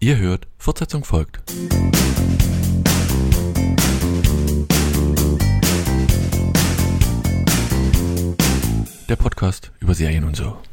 Ihr hört, Fortsetzung folgt. Der Podcast über Serien und so.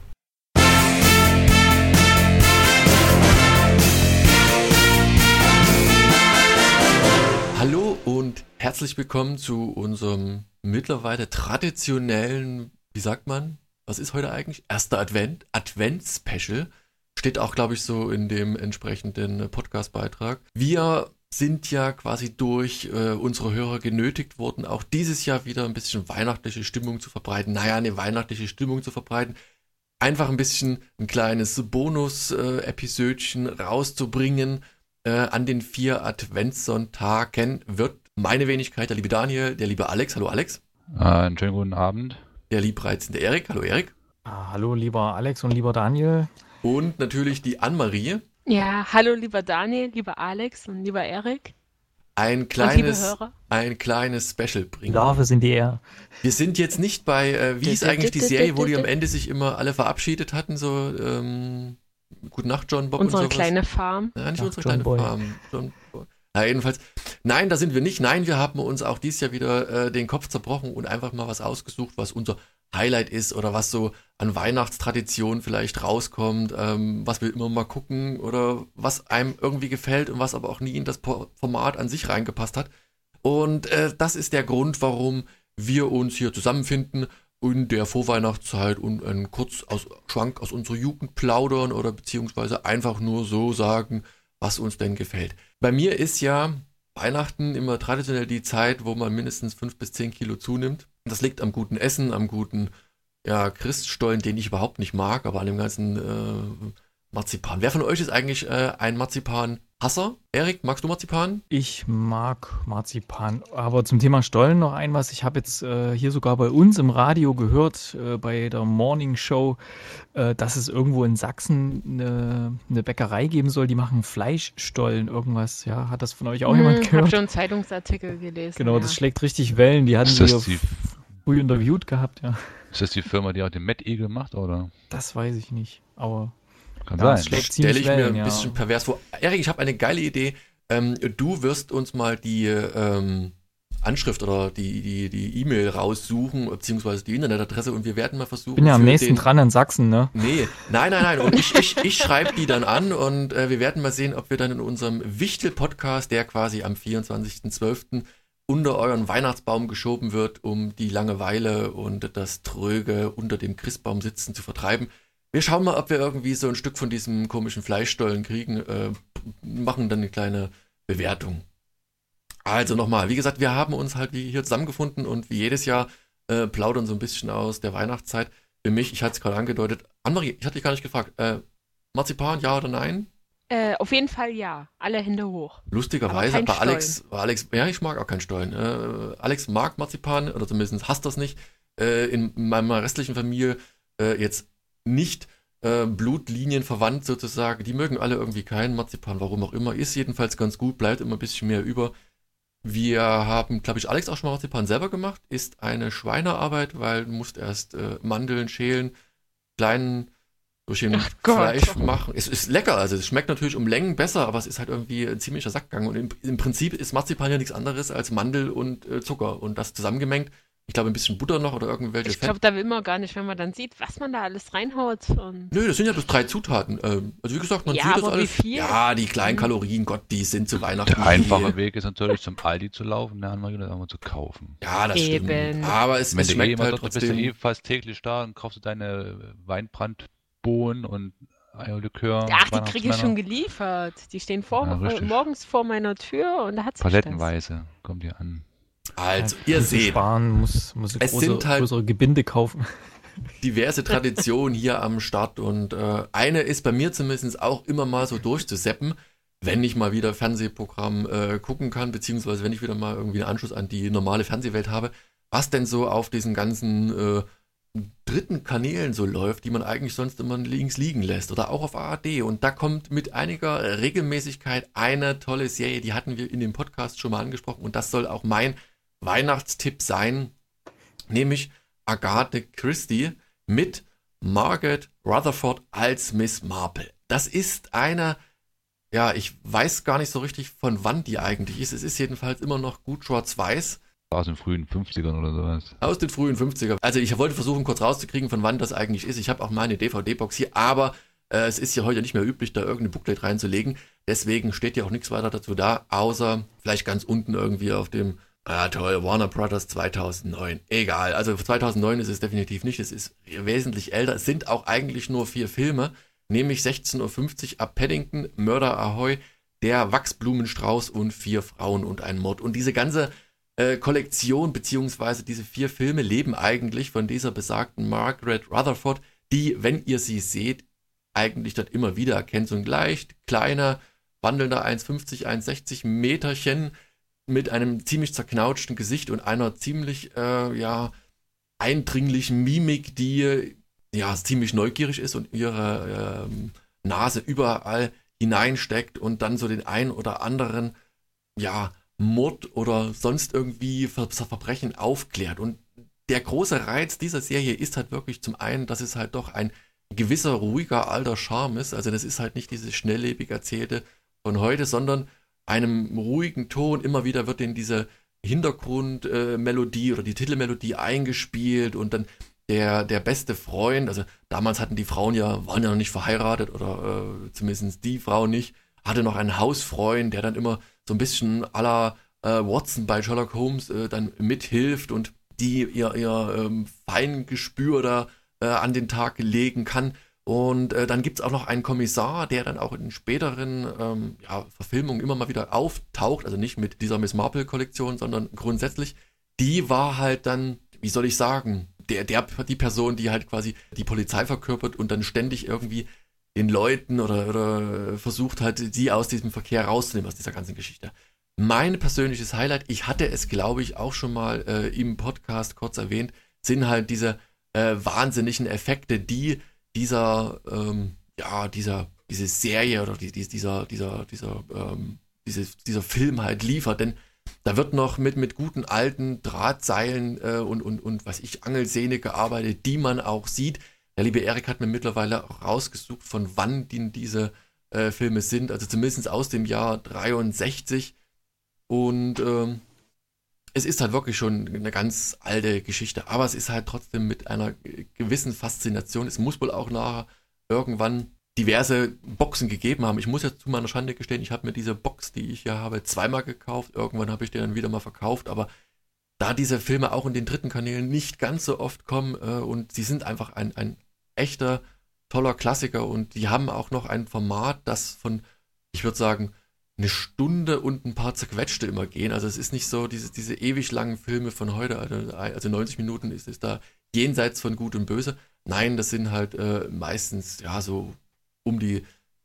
Hallo und herzlich willkommen zu unserem mittlerweile traditionellen, wie sagt man, was ist heute eigentlich? Erster Advent-Special. Steht auch, glaube ich, so in dem entsprechenden Podcast-Beitrag. Wir sind ja quasi durch unsere Hörer genötigt worden, auch dieses Jahr wieder ein bisschen weihnachtliche Stimmung zu verbreiten. Eine weihnachtliche Stimmung zu verbreiten. Einfach ein bisschen ein kleines Bonus-Episödchen rauszubringen. An den 4 Adventssonntagen wird meine Wenigkeit, der liebe Daniel, der liebe Alex. Hallo Alex. Einen schönen guten Abend. Der liebreizende Erik. Hallo Erik. Hallo lieber Alex und lieber Daniel. Und natürlich die Anne-Marie. Ja, hallo lieber Daniel, lieber Alex und lieber Erik. Ein kleines Special bringen. Larve sind die eher. Wir sind jetzt nicht bei, wie hieß eigentlich die Serie, wo die am Ende sich immer alle verabschiedet hatten, so, Gute Nacht, John Bob unsere und sowas. Kleine Farm. Ja, nicht Ach, unsere John kleine Boy. Farm. John Boy. Na, jedenfalls, nein, da sind wir nicht. Nein, wir haben uns auch dieses Jahr wieder den Kopf zerbrochen und einfach mal was ausgesucht, was unser Highlight ist oder was so an Weihnachtstradition vielleicht rauskommt, was wir immer mal gucken oder was einem irgendwie gefällt und was aber auch nie in das Format an sich reingepasst hat. Und das ist der Grund, warum wir uns hier zusammenfinden in der Vorweihnachtszeit und einen Schwank aus unserer Jugend plaudern oder beziehungsweise einfach nur so sagen, was uns denn gefällt. Bei mir ist ja Weihnachten immer traditionell die Zeit, wo man mindestens 5 bis 10 Kilo zunimmt. Das liegt am guten Essen, am guten Christstollen, den ich überhaupt nicht mag, aber an dem ganzen Marzipan. Wer von euch ist eigentlich ein Marzipan-Hasser? Erik, magst du Marzipan? Ich mag Marzipan, aber zum Thema Stollen noch was. Ich habe jetzt hier sogar bei uns im Radio gehört, bei der Morning Show, dass es irgendwo in Sachsen eine Bäckerei geben soll, die machen Fleischstollen, irgendwas. Ja, hat das von euch auch jemand Ich habe gehört? schon einen Zeitungsartikel gelesen. Genau, ja. das schlägt richtig Wellen. Die hatten Ist wir das früh interviewt gehabt, ja. Ist das die Firma, die auch den Mad Eagle macht, oder? Das weiß ich nicht, aber Kann ja, es sein. schlägt Stelle ziemlich ich mir Wellen, ein ja. bisschen pervers vor. Erik, ich habe eine geile Idee. Du wirst uns mal die Anschrift oder die E-Mail raussuchen, beziehungsweise die Internetadresse und wir werden mal versuchen. Ich bin ja am für nächsten dran in Sachsen, ne? Nee, nein. Und ich schreibe die dann an und wir werden mal sehen, ob wir dann in unserem Wichtel-Podcast, der quasi am 24.12. unter euren Weihnachtsbaum geschoben wird, um die Langeweile und das Tröge unter dem Christbaum sitzen zu vertreiben. Wir schauen mal, ob wir irgendwie so ein Stück von diesem komischen Fleischstollen kriegen, machen dann eine kleine Bewertung. Also nochmal, wie gesagt, wir haben uns halt wie hier zusammengefunden und wie jedes Jahr plaudern so ein bisschen aus der Weihnachtszeit. Für mich, ich hatte es gerade angedeutet, Anne-Marie, ich hatte dich gar nicht gefragt, Marzipan, ja oder nein? Auf jeden Fall ja. Alle Hände hoch. Lustigerweise, Aber kein bei Alex, ja, ich mag auch keinen Stollen. Alex mag Marzipan, oder zumindest hasst das nicht. In meiner restlichen Familie jetzt nicht Blutlinien verwandt sozusagen. Die mögen alle irgendwie keinen Marzipan, warum auch immer. Ist jedenfalls ganz gut, bleibt immer ein bisschen mehr über. Wir haben, glaube ich, Alex auch schon mal Marzipan selber gemacht. Ist eine Schweinearbeit, weil du musst erst Mandeln schälen, kleinen durch den Fleisch machen. Es ist lecker, also es schmeckt natürlich um Längen besser, aber es ist halt irgendwie ein ziemlicher Sackgang. Und im Prinzip ist Marzipan ja nichts anderes als Mandel und Zucker und das zusammengemengt. Ich glaube, ein bisschen Butter noch oder irgendwelche Ich glaube, da will man gar nicht, wenn man dann sieht, was man da alles reinhaut. Und Nö, das sind ja bloß 3 Zutaten. Also wie gesagt, man Ja, sieht das aber alles. wie viel? Ja, die kleinen Kalorien, Gott, die sind zu Weihnachten. Der einfache Weg ist natürlich zum Aldi zu laufen, dann mal irgendwann zu kaufen. Ja, das Eben. stimmt. Aber es Wenn du schmeckt halt dort bist, du trotzdem. fast täglich da und kaufst du deine Weinbrandbohnen und Eierlikör. ach, die kriege ich schon geliefert. Die stehen Ja, richtig. morgens vor meiner Tür und da hat sich Palettenweise kommt ihr an. Also, Ja, ihr um zu seht, sparen, muss eine Es sind halt- größere Gebinde kaufen. diverse Traditionen hier am Start und eine ist bei mir zumindest auch immer mal so durchzuseppen, wenn ich mal wieder Fernsehprogramm gucken kann, beziehungsweise wenn ich wieder mal irgendwie einen Anschluss an die normale Fernsehwelt habe, was denn so auf diesen ganzen dritten Kanälen so läuft, die man eigentlich sonst immer links liegen lässt oder auch auf ARD. Und da kommt mit einiger Regelmäßigkeit eine tolle Serie, die hatten wir in dem Podcast schon mal angesprochen und das soll auch mein Weihnachtstipp sein, nämlich Agatha Christie mit Margaret Rutherford als Miss Marple. Das ist eine ja, ich weiß gar nicht so richtig, von wann die eigentlich ist. Es ist jedenfalls immer noch gut schwarz-weiß. Aus den frühen 50ern oder sowas. Aus den frühen 50er. Also ich wollte versuchen, kurz rauszukriegen, von wann das eigentlich ist. Ich habe auch meine DVD-Box hier, aber es ist ja heute nicht mehr üblich, da irgendein Booklet reinzulegen. Deswegen steht ja auch nichts weiter dazu da, außer vielleicht ganz unten irgendwie auf dem, toll, Warner Brothers 2009. Egal, also 2009 ist es definitiv nicht. Es ist wesentlich älter. Es sind auch eigentlich nur 4 Filme, nämlich 16:50 Uhr ab Paddington, Murder Ahoy, Der Wachsblumenstrauß und 4 Frauen und ein Mord. Und diese ganze Kollektion, beziehungsweise diese 4 Filme leben eigentlich von dieser besagten Margaret Rutherford, die, wenn ihr sie seht, eigentlich dort immer wieder erkennt. So ein leicht kleiner, wandelnder 1,50, 1,60 Meterchen mit einem ziemlich zerknautschten Gesicht und einer ziemlich, eindringlichen Mimik, die ja ziemlich neugierig ist und ihre Nase überall hineinsteckt und dann so den ein oder anderen, Mord oder sonst irgendwie Verbrechen aufklärt. Und der große Reiz dieser Serie ist halt wirklich zum einen, dass es halt doch ein gewisser ruhiger alter Charme ist. Also das ist halt nicht dieses schnelllebig erzählte von heute, sondern einem ruhigen Ton. Immer wieder wird in diese Hintergrundmelodie oder die Titelmelodie eingespielt und dann der beste Freund, also damals waren ja noch nicht verheiratet oder zumindest die Frau nicht, hatte noch einen Hausfreund, der dann immer so ein bisschen à la Watson bei Sherlock Holmes dann mithilft und die ihr Feingespür da an den Tag legen kann. Und dann gibt's auch noch einen Kommissar, der dann auch in späteren Verfilmungen immer mal wieder auftaucht, also nicht mit dieser Miss Marple-Kollektion, sondern grundsätzlich. Die war halt dann, wie soll ich sagen, die Person, die halt quasi die Polizei verkörpert und dann ständig irgendwie den Leuten oder versucht halt, sie aus diesem Verkehr rauszunehmen, aus dieser ganzen Geschichte. Mein persönliches Highlight, ich hatte es, glaube ich, auch schon mal im Podcast kurz erwähnt, sind halt diese wahnsinnigen Effekte, die diese Serie oder dieser Film halt liefert, denn da wird noch mit guten alten Drahtseilen und Angelsehne gearbeitet, die man auch sieht. Der liebe Erik hat mir mittlerweile auch rausgesucht, von wann diese Filme sind, also zumindest aus dem Jahr 63. Und es ist halt wirklich schon eine ganz alte Geschichte, aber es ist halt trotzdem mit einer gewissen Faszination. Es muss wohl auch nachher irgendwann diverse Boxen gegeben haben. Ich muss jetzt zu meiner Schande gestehen, ich habe mir diese Box, die ich hier habe, zweimal gekauft. Irgendwann habe ich die dann wieder mal verkauft, aber da diese Filme auch in den dritten Kanälen nicht ganz so oft kommen und sie sind einfach ein echter, toller Klassiker und die haben auch noch ein Format, das von, ich würde sagen, eine Stunde und ein paar zerquetschte immer gehen. Also es ist nicht so diese ewig langen Filme von heute, also 90 Minuten ist es da jenseits von Gut und Böse. Nein, das sind halt meistens so um die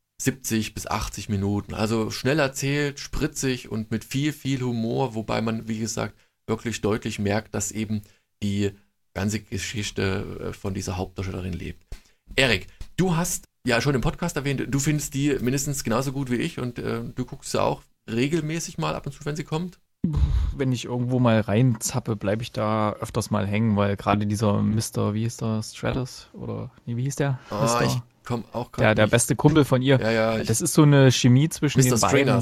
70 bis 80 Minuten. Also schnell erzählt, spritzig und mit viel, viel Humor, wobei man, wie gesagt, wirklich deutlich merkt, dass eben die ganze Geschichte von dieser Hauptdarstellerin lebt. Erik, du hast ja schon im Podcast erwähnt, du findest die mindestens genauso gut wie ich und du guckst sie auch regelmäßig mal ab und zu, wenn sie kommt. Wenn ich irgendwo mal reinzappe, bleibe ich da öfters mal hängen, weil gerade dieser Mr., wie hieß der, Stratus? Oder, nee, wie hieß der? Ich komme auch gerade der beste Kumpel von ihr. Ja, das ist so eine Chemie zwischen den beiden.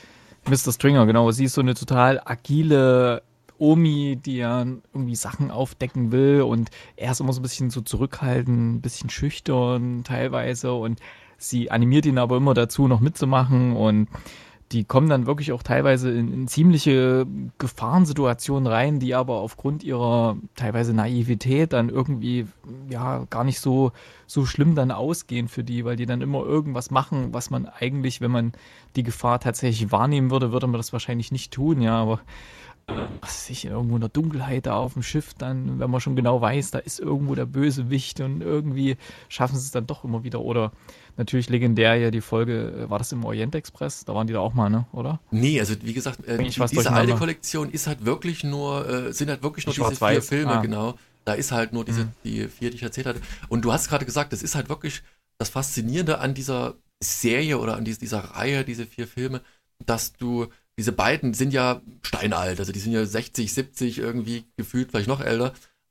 Mr. Stringer, genau. Sie ist so eine total agile Omi, die ja irgendwie Sachen aufdecken will und er ist immer so ein bisschen so zurückhaltend, ein bisschen schüchtern teilweise und sie animiert ihn aber immer dazu, noch mitzumachen und die kommen dann wirklich auch teilweise in ziemliche Gefahrensituationen rein, die aber aufgrund ihrer teilweise Naivität dann irgendwie gar nicht so schlimm dann ausgehen für die, weil die dann immer irgendwas machen, was man eigentlich, wenn man die Gefahr tatsächlich wahrnehmen würde, würde man das wahrscheinlich nicht tun, aber was weiß ich, irgendwo in der Dunkelheit da auf dem Schiff dann, wenn man schon genau weiß, da ist irgendwo der Bösewicht und irgendwie schaffen sie es dann doch immer wieder. Oder natürlich legendär ja die Folge, war das im Orient Express? Da waren die da auch mal, ne? Oder? Nee, also wie gesagt, diese alte Kollektion ist halt wirklich nur, sind halt wirklich nur diese 4 Filme, genau. Da ist halt nur die 4, die ich erzählt hatte. Und du hast gerade gesagt, das ist halt wirklich das Faszinierende an dieser Serie oder an dieser Reihe, diese 4 Filme, dass diese beiden sind ja steinalt, also die sind ja 60, 70 irgendwie gefühlt, vielleicht noch älter.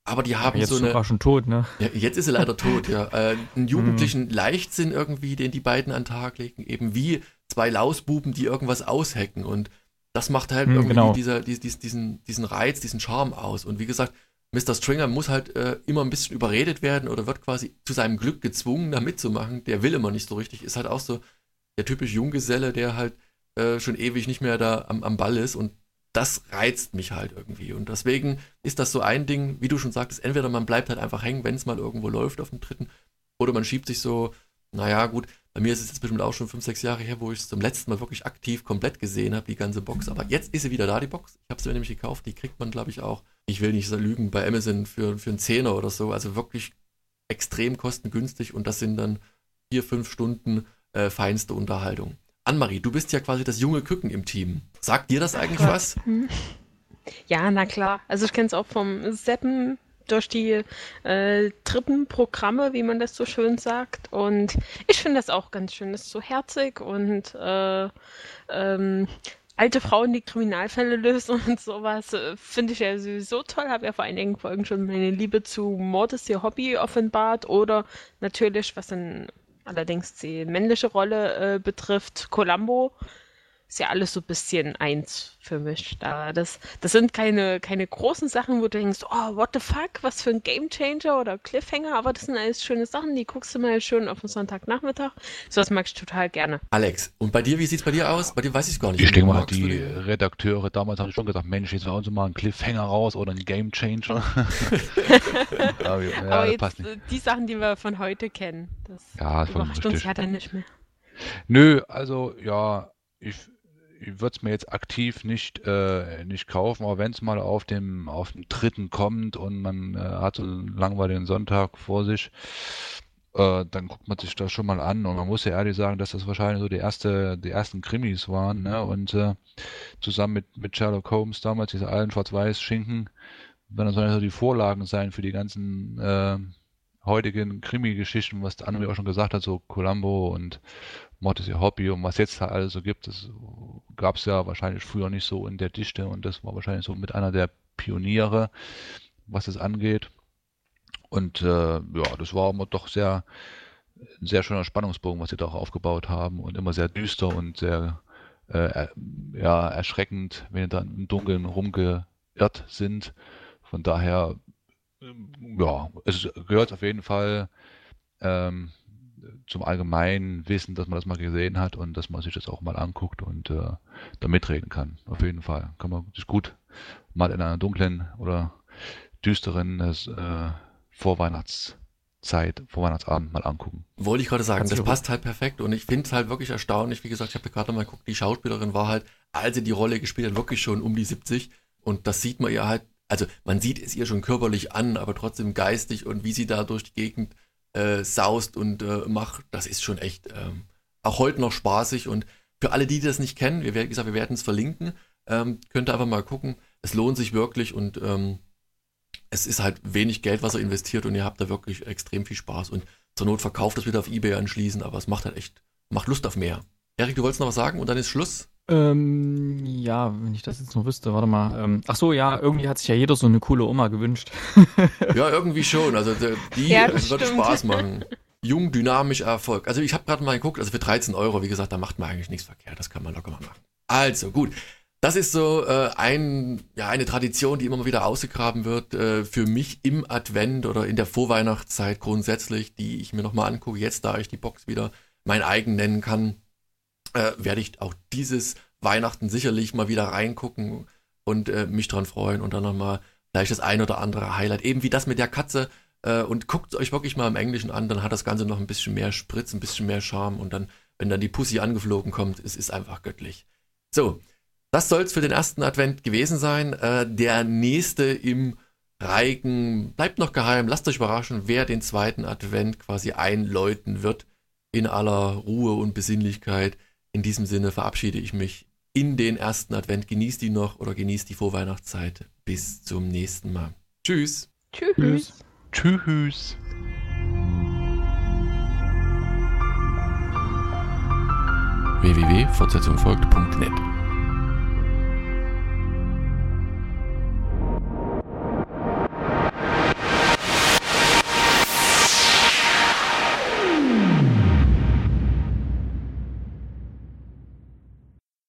aber die haben Jetzt so sogar eine, schon tot, ne? ja, jetzt ist sie leider tot, ja, einen jugendlichen Leichtsinn irgendwie, den die beiden an den Tag legen, eben wie zwei Lausbuben, die irgendwas aushacken und das macht halt irgendwie genau. diesen Reiz, diesen Charme aus und wie gesagt, Mr. Stringer muss halt immer ein bisschen überredet werden oder wird quasi zu seinem Glück gezwungen, da mitzumachen. Der will immer nicht so richtig. Ist halt auch so der typische Junggeselle, der halt schon ewig nicht mehr da am Ball ist. Und das reizt mich halt irgendwie. Und deswegen ist das so ein Ding, wie du schon sagtest, entweder man bleibt halt einfach hängen, wenn es mal irgendwo läuft auf dem dritten, oder man schiebt sich so, naja gut, bei mir ist es jetzt bestimmt auch schon 5, 6 Jahre her, wo ich es zum letzten Mal wirklich aktiv komplett gesehen habe, die ganze Box. Aber jetzt ist sie wieder da, die Box. Ich habe sie mir nämlich gekauft. Die kriegt man, glaube ich, auch, ich will nicht so lügen, bei Amazon für einen Zehner oder so. Also wirklich extrem kostengünstig und das sind dann 4, 5 Stunden feinste Unterhaltung. Annemarie, du bist ja quasi das junge Küken im Team. Sagt dir das eigentlich was? Ja, na klar. Also ich kenne es auch vom Seppen durch die Trippenprogramme, wie man das so schön sagt. Und ich finde das auch ganz schön. Das ist so herzig und alte Frauen, die Kriminalfälle lösen und sowas, finde ich ja sowieso toll. Habe ja vor einigen Folgen schon meine Liebe zu Mord ist ihr Hobby offenbart. Oder natürlich, was dann allerdings die männliche Rolle betrifft, Columbo. Ist ja alles so ein bisschen eins für mich. Das sind keine großen Sachen, wo du denkst, oh, what the fuck, was für ein Gamechanger oder Cliffhanger, aber das sind alles schöne Sachen, die guckst du mal schön auf den Sonntagnachmittag. Sowas mag ich total gerne. Alex, und bei dir, wie sieht's bei dir aus? Bei dir weiß ich es gar nicht. Ich denke mal, Magst du die den? Redakteure damals haben schon gesagt, Mensch, jetzt hauen sie mal einen Cliffhanger raus oder einen Gamechanger. Aber ja, Aber das jetzt passt nicht. die Sachen, die wir von heute kennen, das Ja, ist vollkommen überrascht uns richtig. ja dann nicht mehr. Nö, also ja, ich würde es mir jetzt aktiv nicht kaufen, aber wenn es mal auf dem dritten kommt und man hat so einen langweiligen Sonntag vor sich, dann guckt man sich das schon mal an und man muss ja ehrlich sagen, dass das wahrscheinlich so die ersten Krimis waren, ne? Und zusammen mit Sherlock Holmes damals, diese alten Schwarz-Weiß-Schinken, werden das so die Vorlagen sein für die ganzen heutigen Krimi-Geschichten, was der André auch schon gesagt hat, so Columbo und Mord ist ihr Hobby und was jetzt da alles so gibt, das gab es ja wahrscheinlich früher nicht so in der Dichte und das war wahrscheinlich so mit einer der Pioniere, was es angeht. Und ja, das war immer doch ein sehr schöner Spannungsbogen, was sie da auch aufgebaut haben und immer sehr düster und sehr ja, erschreckend, wenn sie dann im Dunkeln rumgeirrt sind. Von daher, ja, es gehört auf jeden Fall zum allgemeinen Wissen, dass man das mal gesehen hat und dass man sich das auch mal anguckt und da mitreden kann. Auf jeden Fall. Kann man sich gut mal in einer dunklen oder düsteren Vorweihnachtsabend mal angucken. Wollte ich gerade sagen, Kannst das du- passt halt perfekt und ich finde es halt wirklich erstaunlich, wie gesagt, ich habe ja gerade mal geguckt, die Schauspielerin war halt, als sie die Rolle gespielt hat, wirklich schon um die 70 und das sieht man ihr halt, also man sieht es ihr schon körperlich an, aber trotzdem geistig und wie sie da durch die Gegend saust und macht, das ist schon echt auch heute noch spaßig und für alle, die das nicht kennen, wie gesagt, wir werden es verlinken, könnt ihr einfach mal gucken, es lohnt sich wirklich und es ist halt wenig Geld, was er investiert und ihr habt da wirklich extrem viel Spaß und zur Not verkauft es wieder auf eBay anschließend, aber es macht halt echt, macht Lust auf mehr. Erik, du wolltest noch was sagen und dann ist Schluss? Ja, wenn ich das jetzt noch wüsste, warte mal. Ach so, ja, irgendwie hat sich ja jeder so eine coole Oma gewünscht. Ja, irgendwie schon, also die Ja, das wird stimmt. Spaß machen. Jung, dynamisch, Erfolg. Also ich habe gerade mal geguckt, also für 13 Euro, wie gesagt, da macht man eigentlich nichts verkehrt, das kann man locker mal machen. Also gut, das ist so eine Tradition, die immer mal wieder ausgegraben wird, für mich im Advent oder in der Vorweihnachtszeit grundsätzlich, die ich mir nochmal angucke, jetzt da ich die Box wieder mein eigen nennen kann, werde ich auch dieses Weihnachten sicherlich mal wieder reingucken und mich dran freuen und dann nochmal vielleicht das ein oder andere Highlight, eben wie das mit der Katze und guckt euch wirklich mal im Englischen an, dann hat das Ganze noch ein bisschen mehr Spritz, ein bisschen mehr Charme und dann, wenn dann die Pussy angeflogen kommt, es ist einfach göttlich. So, das soll's für den ersten Advent gewesen sein. Der nächste im Reigen bleibt noch geheim. Lasst euch überraschen, wer den zweiten Advent quasi einläuten wird in aller Ruhe und Besinnlichkeit. In diesem Sinne verabschiede ich mich in den ersten Advent. Genießt ihn noch oder genießt die Vorweihnachtszeit. Bis zum nächsten Mal. Tschüss. Tschüss. Tschüss. www.fortsetzungfolgt.net